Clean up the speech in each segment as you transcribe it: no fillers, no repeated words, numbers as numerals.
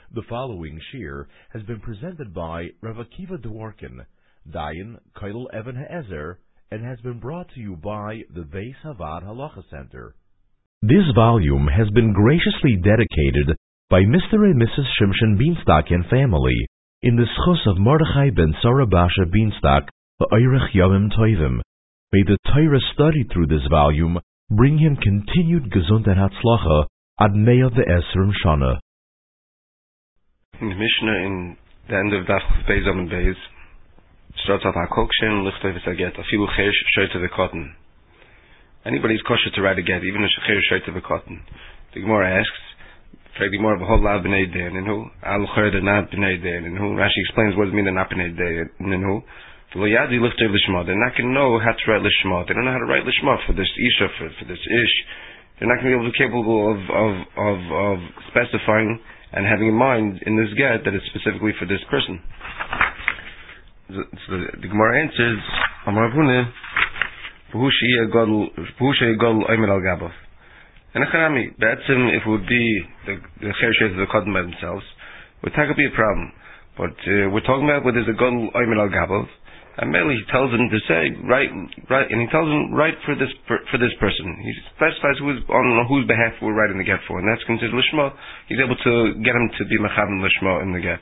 The following shir has been presented by Rav Akiva Dworkin, Dayan Koilel Even HaEzer, and has been brought to you by the Beis Havad Halacha Center. This volume has been graciously dedicated by Mr. and Mrs. Shimshon Bienstock and family in the schus of Mordechai ben Sarah Basha Bienstock, the Eirich Yomim Toivim. May the Torah studied through this volume bring him continued gesund and hatzlacha ad mea ve'esrim shana. In the Mishnah, in the end of Daf Beis Amud Beis, starts off Hakol Kshen Lichtov V'Saget Afilu Chesh Shoyte V'Kotten. Anybody's kosher to write a get, even a Shecher Shoyte V'Kotten. The Gemara asks, the Gemara B'Hol Lav B'nei De'Ninhu, Al Chorda Not B'nei De'Ninhu. Rashi explains what does it mean they're not B'nei De'Ninhu. V'Lo Yadi Lichtov L'Shma. They're not going to know how to write L'Shma. They don't know how to write L'Shma for this Isha, for this Ish. They're not going to be capable of specifying and having in mind in this get that it's specifically for this person. So the Gemara answers, Amar Avune, V'hu she'yeh gadol oimer al gabav. And Be'etzim, if it would be the Chershet of the Kodim by themselves, would that could be a problem. But we're talking about where there's a gadol oimer al gabav, and merely he tells him to say, right, and he tells him, right for this person. He specifies on whose behalf we're writing the get for, and that's considered Lishma. He's able to get him to be Mechavim Lishma in the get.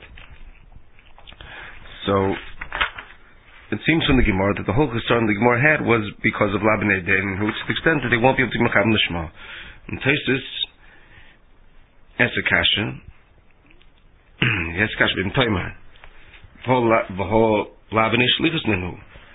So, it seems from the Gemara that the whole concern the Gemara had was because of Labanei Dein, to the extent that they won't be able to be Mechavim Lishma. And Tosfos asks a question, he asks a question, B'Toimar, V'ho Labanei Shlichus Nenu.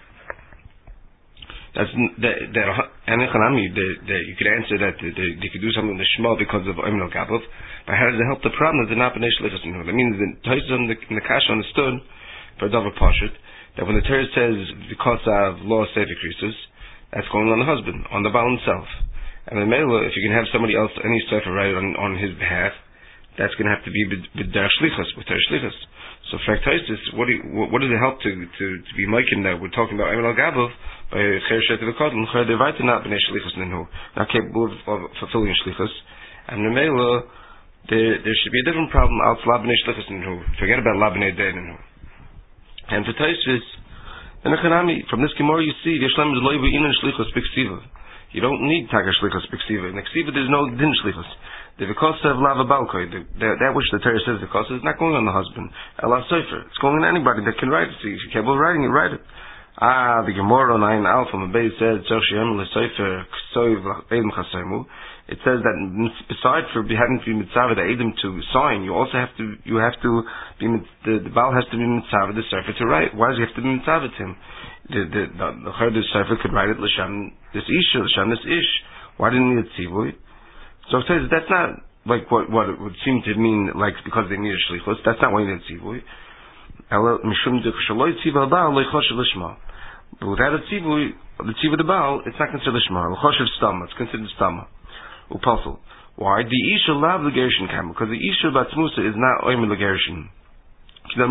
That's that you could answer that they could do something with the Shema because of Omer al Gabav. But how does it help the problem that they're not B'nei Shlichus Nenu? That means that Tosfos in the Kasha understood for Davar Pashut that when the Torah says because of law Sefer Krisus, that's going on the husband, on the Baal himself. And the Mela, if you can have somebody else, any Sefer write on his behalf, that's going to have to be with Derech Shlichus, with Derech Shlichus. So, for Tosfos, what does it help to be making that we're talking about Omer al Gabav by Chershet V'Kodim? They're right not B'nei Shlichus Nenu, not capable of fulfilling Shlichus. And the Mela, there should be a different problem out La B'nei Shlichus Nenu. Forget about La B'nei Dein Nenu. And for Tosfos, from this Gemara you see, Yeshlem is loy b'inen Shlichus b'Ksiva. You don't need Taka Shlichus b'Ksiva. In Ksiva there's no Din Shlichus. The V'kosa of Lava Balkoi, that which the Torah says the V'kosa is not going on the husband. Allah Sefer, it's going on anybody that can write it. So if you're capable of writing it, write it. The Gemara on Ayin Alpha Mabei said, it says that besides for having to be mitzvah the Edom to sign, you have to be the Baal has to be mitzvah the Sefer to write. Why does he have to be mitzvah to him? The Sefer could write it l'sham this ish, l'sham this ish. Why didn't he need tzivui? So it says that's not like what it would seem to mean, like because they need a shlichus. That's not why you need tzivui. But without a tzivui, the tzivui the Baal, it's not considered lishma. L'choshev stama, it's considered stama. Upasul. Why? The isha lav l'gershon kam, because the isha batzmusa is not oimer l'gershon. So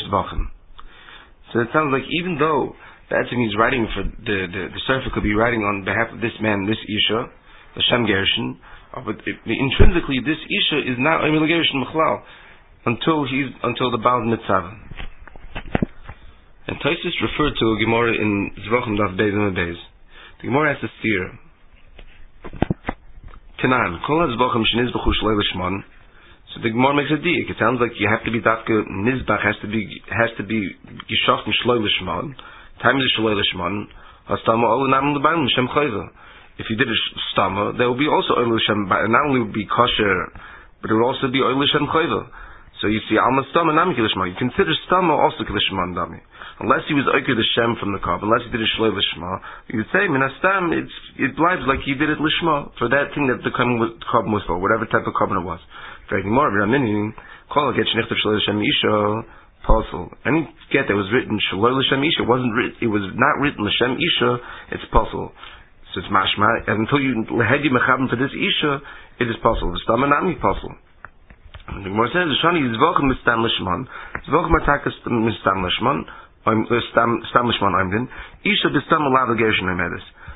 it sounds like even though that's when he's writing for the Sefer could be writing on behalf of this man, this isha, l'shem gershon. But intrinsically, this isha is not oimer l'gershon m'chlal until the Baal mitzvah. And Tosfos referred to a Gemara in Zvachim Daf Beis Amud Beis. The Gemara has a steer. Tanan kol hazvachim shenizbachu shloi l'shmon. So the Gemara makes a diak. It sounds like you have to be dafka nizbach has to be gishacht and shloi l'shmon. Time is shloi l'shmon. Hastama olu nam l'bayim l'shem chayva. If you did a stama, there will be also oil l'shem. Not only would be kosher, but it would also be oil l'shem chayva. So you see, alma stama nami kilishma. You consider stama also kilishma dami. Unless he was oiker the shem from the cob, unless he did a shloi l'shma, you would say minastam it lives like he did it l'shma for that thing that the cob was for, whatever type of cob it was. For anymore, meaning kol get shnichtav shloi l'shem isha possible. Any get that was written shloi l'shem isha it was not written l'shem isha. It's possible. So it's mashma. And until you had you mechabim for this isha, it is possible. The stama nami possible. The Gemara says the shani is zvochim mistam l'shman, zvochim atakas mistam l'shman. Stam lishman oimdin. Isha b'stam alav l'gershon oimedes.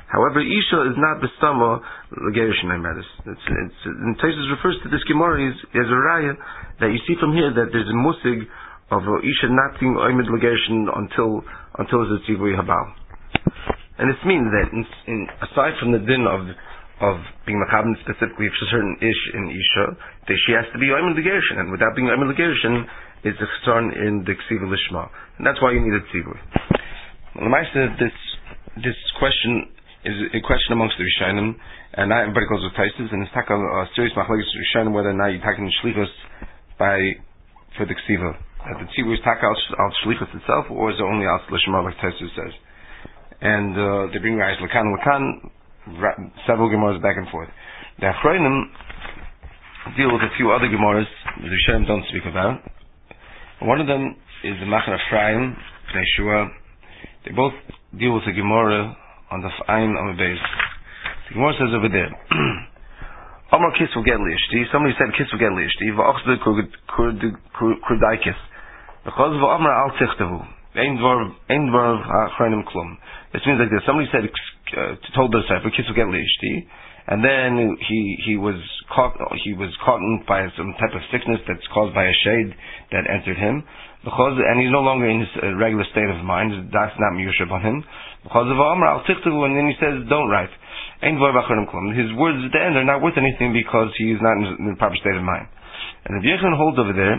However, Isha is not Bestama Legerushin Emedes. And Taisus refers to this Gemara as a raya that you see from here that there's a musig of Isha not being Oimid Legerushin until it's a Tzivui Habal. And this means that aside from the din of being Machabim specifically for certain ish in Isha, that she has to be Oimid Legerushin, and without being Oimid Legerushin, it's a chesron in the Ksiva Lishma. And that's why you need a Tzivui. Well, this question is a question amongst the Rishonim, and not everybody goes with Taisus, and it's a serious machlokes Rishonim whether or not you're taking Shlichus for the Ksiva. That the Tzivui is taka al Shlichus itself, or is it only al Lishma like Taisus says? And they bring Rayas Lakan, several Gemaras back and forth. The Achronim deal with a few other Gemaras the Rishonim don't speak about. One of them is the Machar Ephraim, Bnei Shua. They both deal with the Gemara on the Fa'ayin on the base. The Gemara says over there, Amar Kis will get Lishti. Somebody said Kis will get Lishti. Va'achzeh kurdaikis. Because va'amar al tichtavu. Ein dvar ha'achronim klum. This means like this. Somebody said, told the disciple, Kis will get Lishti. And then he was caught by some type of sickness that's caused by a shade that entered him. And he's no longer in his regular state of mind. That's not miyushab on him. Because of Amr al tichtavu, and then he says, don't write. His words at the end are not worth anything because he is not in the proper state of mind. And Rabbi Yochanan holds over there.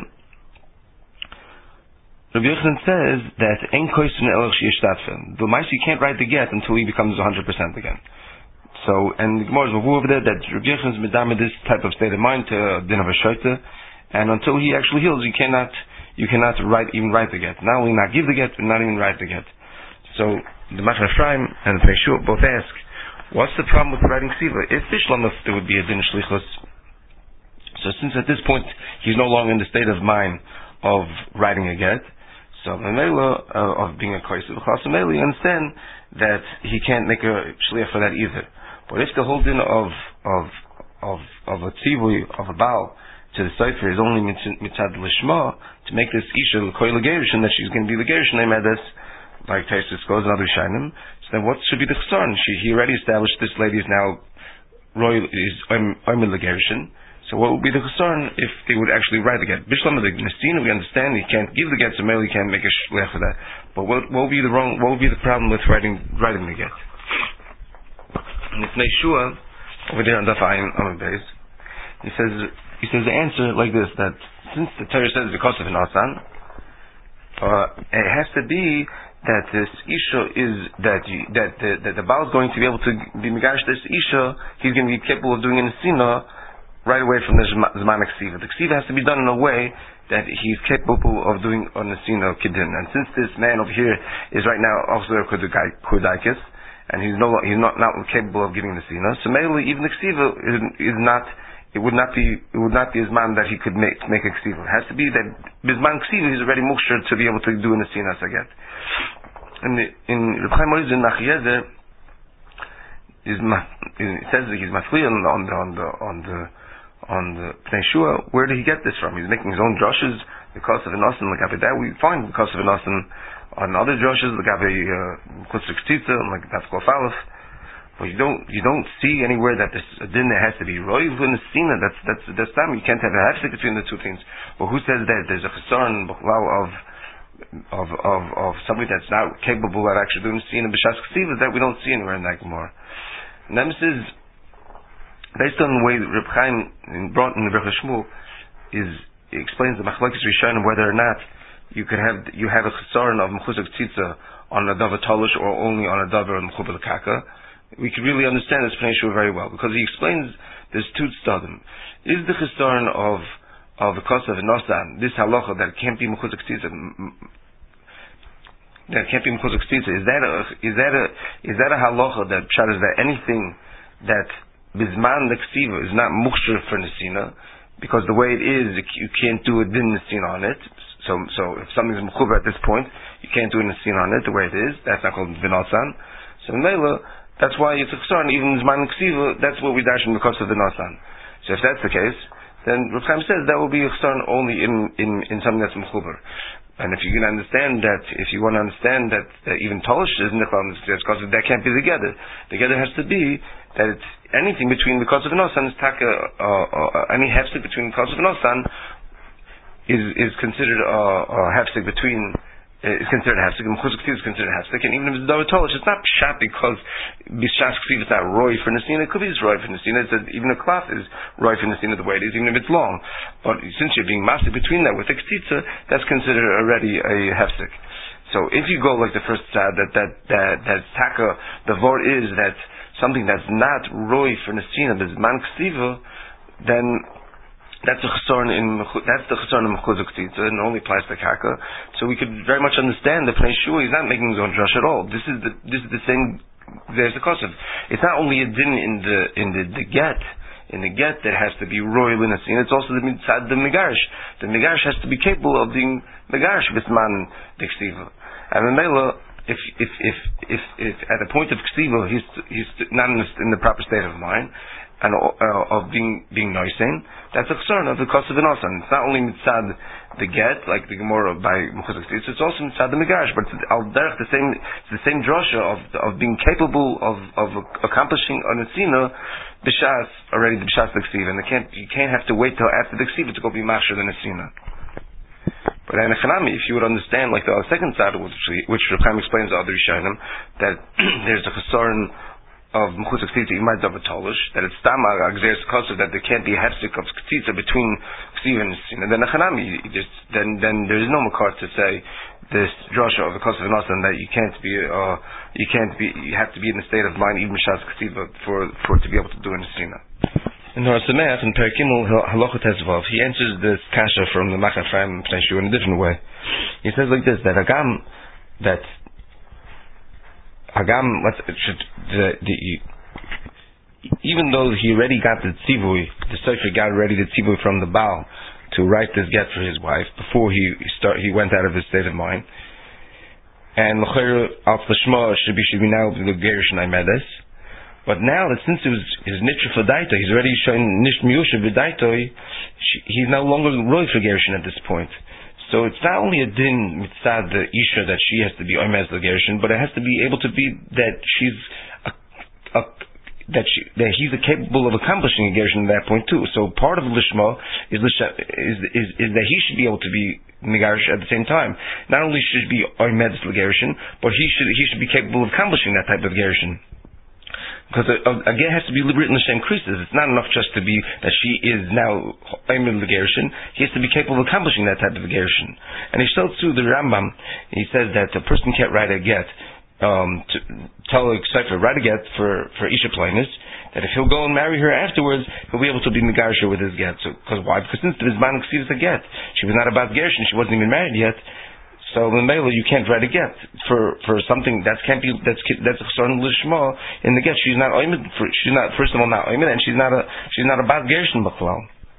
Rabbi Yochanan says that the Maisi can't write the get until he becomes 100% again. So, and the Gemara is over there that Rabbi Yochanan is medamid this type of state of mind to din of a shoyta, and until he actually heals, you cannot even write the get. Not only not give the get, but not even write the get. So the Machar Ephraim and the Bnei Shua both ask, what's the problem with writing Ksiva? If Bishlamif there would be a din shlichus. So since at this point he's no longer in the state of mind of writing a get, so of being a koysev, you understand that he can't make a shliach for that either. But if the whole din of a tzivui, of a baal to the Sefer is only mitzad lishma, to make this isha l'koy l'gerushin, that she's going to be l'gerushin emedes, like Taisus goes and other Shainim, so then what should be the chesron? He already established this lady is now royal, is oimid l'gerushin. So what would be the chesron if they would actually write the get? Bishlam of the Nestina, we understand he can't give the get, so maybe he can't make a shliach for that. But what would be the problem with writing the get? And it's Bnei Shua over there on Daf Ayin Amud Beis. He says the answer like this, that since the Torah says because of an asan, it has to be that this isha is that the Baal is going to be able to be megash this isha. He's going to be capable of doing an asina right away from the zman ksiva. The ksiva has to be done in a way that he's capable of doing an asina kidin. And since this man over here is right now also kurdaikis, and he's not capable of giving the asina, so mainly even the ksiva is not. It would not be his man that he could make a ksiva. It has to be that bisman ksiva he's already muksher to be able to do an asina saget. And in Reb Chaim Orizin Nachyezer it says that he's mafliel on the Pnei Shua. Where did he get this from? He's making his own drushes because of an asan like that. We find because of an asan on other drushes like Kutzuk Tzitza like Daf Kof Aleph. But you don't see anywhere that there's a din that has to be roiv in the sina. That's time. You can't have a hefsek between the two things. But who says that there's a chesaron of somebody that's not capable of actually doing the sina b'shas ksiva that we don't see anywhere in that Gemara. And this is based on the way that Reb Chaim brought in the Berachah Shmuel he explains the machlokes rishonim whether or not you have a chesaron of mechuzak tzitza on a davar tolush or only on a davar mechubar l'kaka. We can really understand this Pnei Shua very well because he explains there's two tzadim. Is the chesaron of the kosav and nosan this halacha that can't be mechuzak tzitza? That can't be mechuzak tzitza. Is that a halacha that pshat is that anything that bisman the ksiva is not muksher for nesina because the way it is you can't do a din nesina on it. So if something's mechubar at this point you can't do a nesina on it the way it is. That's not called v'nosan. So mela. That's why it's a chesron, even Zman Ksiva, that's what we dash from the cost of the Nasan. So if that's the case, then Rav Chaim says that will be a chsaron only in something that's mechuber. And if you can understand that, if you want to understand that even Tolish is nichal in the ktitza, because that can't be the gather. The gather has to be that it's anything between the Kotzav and Osan is any hefsek between the Kotzav and Osan is considered a hefsek between. Is considered hefsek, and mechuzak ktitza is considered hefsek, and even if it's davar tolish, it's not pshat because b'shas ktitza it's not roy for nesina. It could be it's roy for nesina. It's even a cloth is roy for nesina the way it is, even if it's long. But since you're being massive between that with the ktitza, that's considered already a hefsek. So if you go like the first side, that taka, the vort is that something that's not roy for nesina, but is man ksiva, then that's the chsaron in mechuzak ktitza, and it only applies to karka. So we could very much understand that Pnei Shua is not making his own drush at all. This is the same. There's the kosev. It's not only a din in the get. In the get that has to be royal in a scene. It's also the mitzad the megarish. The megarish has to be capable of being megarish bisman dextiva. And Mela, if at the point of ksiva he's not in the proper state of mind, and of being noisin, that's a chsaron of the kosev and osan. It's not only mitzad the get, like the Gemara by mechuzak ktitza, it's also mitzad the megarish, but it's al derech the same drasha of being capable of accomplishing a nesina b'shas already the b'shas the ksiva, and you can't have to wait till after the ksiva to go be machshir the nesina. But in Hanami, if you would understand, like the second side, which Rav Chaim explains to other Rishonim, that there's a chsaron of mechuzak ktitza, you might davar tolish, that it's stama agzeres kosev, that there can't be a hefsek of ktitza between ksiva and nesina. Then Hanami, then there is no makar to say this drasha of the kosev and osan that you have to be in a state of mind even mishas ksiva for it to be able to do a nesina. In Har Sameach, in Perikimul Halacha Tezvav, he answers this kasha from the Machne Ephraim Pnei Shua in a different way. He says like this, that even though he already got the tzivui, the Sefer got already the tzivui from the Baal to write this get for his wife before he went out of his state of mind, and l'chayr al l'shma should be now the gerish naimedes. But now that since it was his nitra for daito, he's already shown nish miyusha v'daito, he's no longer roy for gerishin at this point. So it's not only a din mitzad the isha that she has to be oimez l'gerishin, but it has to be able to be that that he's capable of accomplishing a gerishin at that point too. So part of lishma is that he should be able to be megarish at the same time. Not only should he be oimez l'gerishin, but he should be capable of accomplishing that type of gerishin. Because a get has to be written l'shem krisis. It's not enough just to be that she is now oimid l'gerishin. He has to be capable of accomplishing that type of gerishin. And he tells through the Rambam, he says that a person can't write a get to tell a sefer write a get for isha plainis, that if he'll go and marry her afterwards, he'll be able to be megarish with his get. So, because why? Because since the Bisman is a get, she was not about gerishin, she wasn't even married yet. So in Mela you can't write a get for something that's a chsaron lishma in the get. She's not first of all not oimid, and she's not a bad gerishin b'chlal.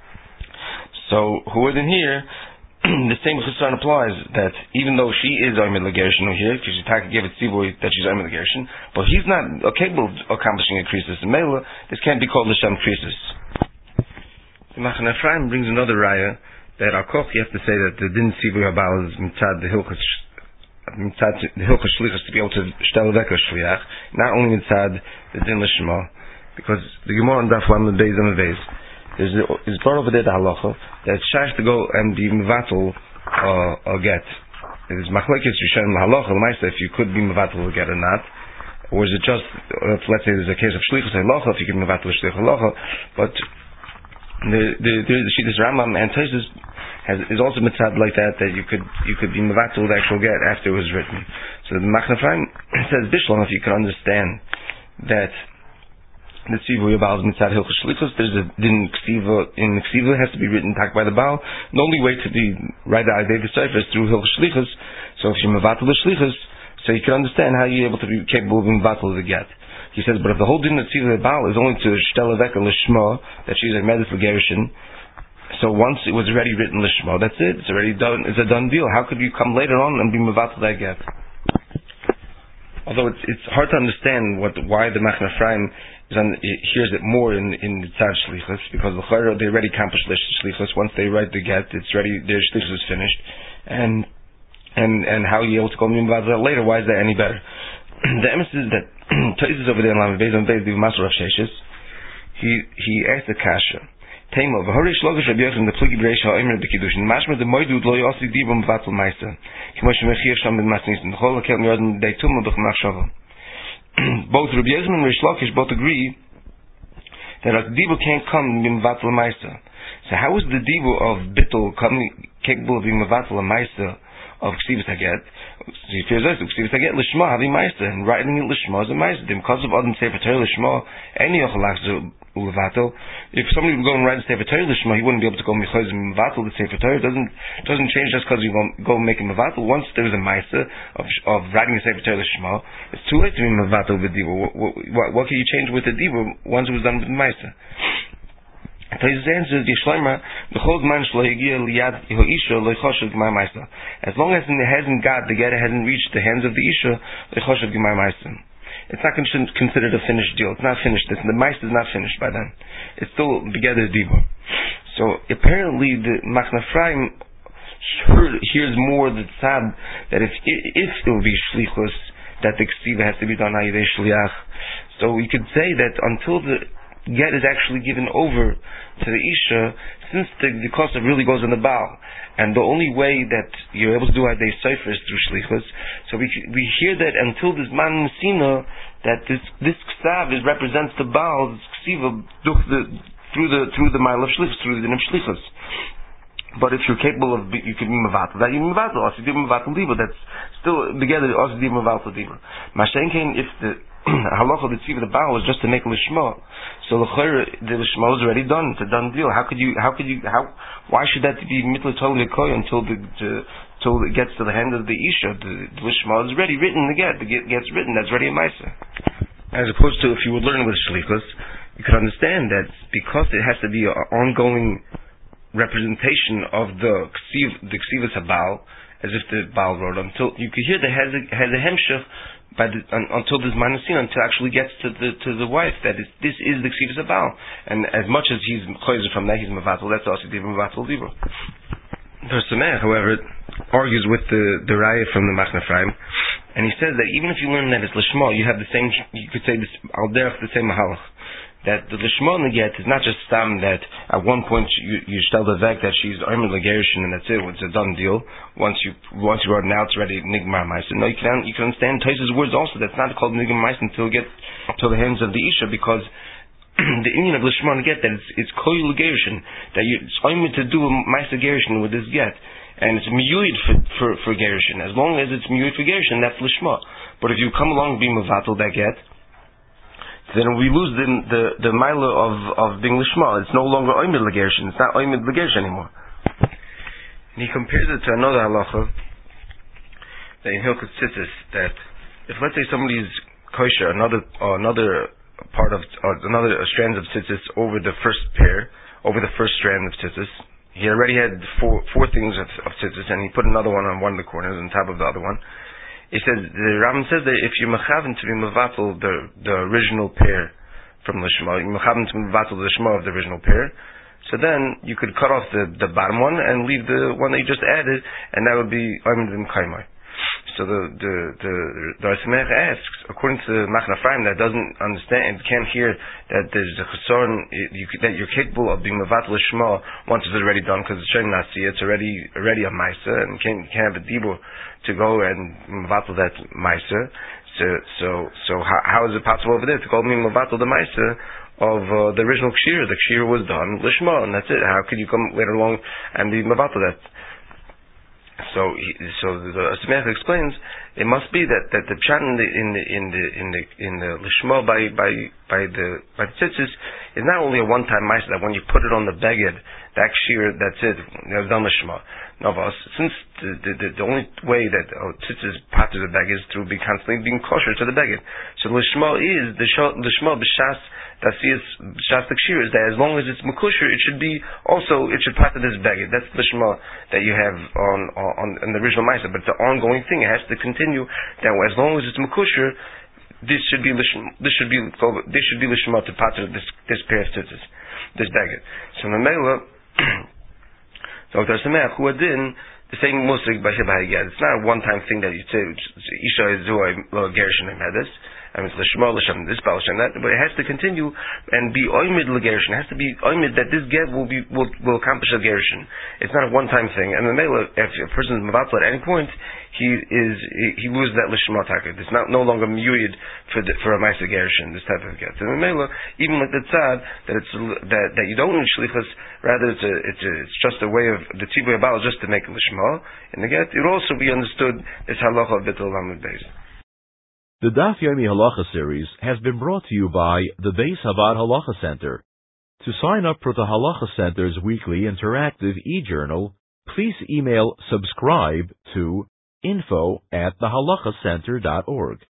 So who in here, the same chsaron applies, that even though she is oimid l'gerishin here, because she gave it tzivoy that she's oimid l'gerishin, but he's not capable of accomplishing a krisis. In Mela this can't be called l'shem krisis. The Machne Ephraim brings another raya. That al koch you have to say that the din tzivoy habal is mitzad the hilchos shlichus to be able to shtel vek a shliach, not only mitzad the din lishma, because the Gemara on Daf Lamed Beis and Beis is brought over there the halacha that it's shayach to go and be mevatel a get. It is machlekes rishonim halacha l'maisa if you could be mevatel a get or not, or is it just let's say there's a case of shlichus halacha if you can mevatel a shlichus halacha, but the Shittas Rambam and Tosfos is also mitzad like that you could be mevatel the actual get after it was written. So the Machne Ephraim says Bishlam, if you can understand that the tzivui Baal is mitzad hilchos shlichus, there's a din in ksiva has to be written tak by the Baal. The only way to be right out of the sefer is through hilchos shlichus. So if you mevatel the shlichus, so you can understand how you're able to be capable of being mevatel the get. He says, but if the whole din of tzivui Baal is only to shtel vek lishma, that she's a medus l'gerishin, so once it was already written lishma, that's it. It's already done. It's a done deal. How could you come later on and be mevatel that get? Although it's hard to understand why the Machne Ephraim hears it more in the tzad shlichus, because they already accomplished the shlichus. Once they write the get, it's ready. Their shlichus is finished, and how you able to call me later? Why is that any better? The emphasis is that Tosis over there in Lamed Beis on Beis the Master of Sheshes, he asked the kasha. Tema v'horish logish Rabbi Yochanan the pligi b'reish ha'omer b'kiddushin mashma the moidud lo yossi dibum v'vatul ma'isa k'mo shemechir sham ben masnisin chol hakel miyodim dei tumah b'chmachshava. Both Rabbi Yochanan and Reish Lakish both agree that a dibu can't come b'vatul ma'isa. So how is the dibu of bittul capable of being b'vatul ma'isa of ksivas haget? So he fears us, ksivas haget lishma havi ma'isa, and writing it lishma is a ma'isa. Because of Adam Sefer Torah lishma, any ochalach ulevatel. If somebody would go and write a Sefer Torah lishma, he wouldn't be able to go michayz and mevatel the Sefer Torah. It doesn't change just because you go make a mevatel. Once there is a ma'isa of writing a Sefer Torah lishma, it's too late to be mevatel with diva. What can you change with the diva once it was done with the ma'isa? As long as it hasn't got the get, it hasn't reached the hands of the isha, it's not considered a finished deal. It's not finished. The ma'isa is not finished by then. It's still together diva. So apparently the Machna Ephraim hears more the tzad that if it will be shlichus, that the ksiva has to be done ayidei shliach. So we could say that until the get is actually given over to the isha, since the kosev really goes in the baal, and the only way that you're able to do ayidei sefer is through shlichus. So we hear that until this man nesina, that this ksav represents the baal, this ksiva through the mile of shlichus, through the din of shlichus. But if you're capable of, you can be mevatel. That you mevatel, also you mevatel diva. That's still together. Also you mevatel diva. Mashenkein, if the halacha of the tzivah the baal was just to make lishma, so the lishma was already done. It's a done deal. Why should that be mitla totally koy until it gets to the hand of the isha? The lishma is already written. The get gets written. That's already a ma'isa. As opposed to if you would learn with shlichus, you could understand that because it has to be an ongoing representation of the ksivas habal, as if the baal wrote, until you could hear that has a hemshech until this manasin, until it actually gets to the wife that this is the ksivas habal, and as much as he's choizer from that, he's mevatel. That's also the mevatel dibur. The Sameh, however, argues with the raya from the Machna Ephraim, and he says that even if you learn that it's lishma, you have the same. You could say this al derech the same mahalach. That the lishma neget is not just stam that at one point you tell the vek that she's omer legerishin and that's it. It's a done deal. Once you wrote it out, it's ready nigmar ma'aser. No, you can understand Tosfos' words also. That's not called nigmar ma'aser until it gets to the hands of the isha, because the union of lishma neget that it's koy legerishin, that it's omer to do a ma'aser gerishin with this get, and it's miyuid for gerishin. As long as it's miyuid for gerishin, that's lishma. But if you come along being mevatel that get, then we lose the mila of being lishma. It's no longer oimid legerishin. It's not oimid legerishin anymore. And he compares it to another halacha that in Hilchos Tzitzis, that if let's say somebody's kosher another part of another strands of tzitzis over the first strand of tzitzis, he already had four things of tzitzis, and he put another one on one of the corners on top of the other one. He says, the Rambam says that if you're mechaven to be mevatel the original pair from lishma, you're mechaven to be mevatel the lishma of the original pair, so then you could cut off the bottom one and leave the one that you just added, and that would be oimid v'mkaimai. So the Samech asks, according to Machna Ephraim, that doesn't understand and can't hear that there's a chesaron, that you're capable of being mevatel lishma once it's already done, because it's showing nasi, it's already a ma'aser, and can't have a dibur to go and mevatel that ma'aser. So how is it possible over there to call me mevatel the ma'aser of the original kshira? The kshira was done lishma, and that's it. How could you come later along and be mevatel that? So the Samech explains it must be that the pshat in the lishma by the tzitzis is not only a one-time ma'aser that when you put it on the beged, that kshira, that's it, it's done lishma. No, since the only way that tzitzis part of the beged is through constantly being kosher to the beged. So the lishma is the lishma b'shas. That's the kshira, is that as long as it's mekusher, it should part of this beged. That's the shema that you have on the original ma'aser, but it's an ongoing thing. It has to continue. That as long as it's mekusher, this should be lishma to pater this pair of tzitzis, this beggar. So Mamela, Dr. Sameach, who adin the same musig by Hibahigad. It's not a one-time thing that you say, Isha is Zuhay Lo Gershon Medes, and it's Lishma Lishem, this Baal Shem, that, but it has to continue and be Oymid Legershon. It has to be Oymid that this get will accomplish a Gershon. It's not a one-time thing. And the Mela, if a person is Mavatl at any point, he loses that Lishma Taka. It's no longer Muyid for a Maisa Gershon, this type of get. And the Mela, even like the Tzad, that you don't need Shlichus, rather it's just a way of the Tzibur Baal just to make a Lishma. And the get, it would also be understood as Halacha of Bittul Lamed Beis. The Daf Yomi Halacha series has been brought to you by the Beis Havad Halacha Center. To sign up for the Halacha Center's weekly interactive e-journal, please email subscribe to info@thehalachacenter.org.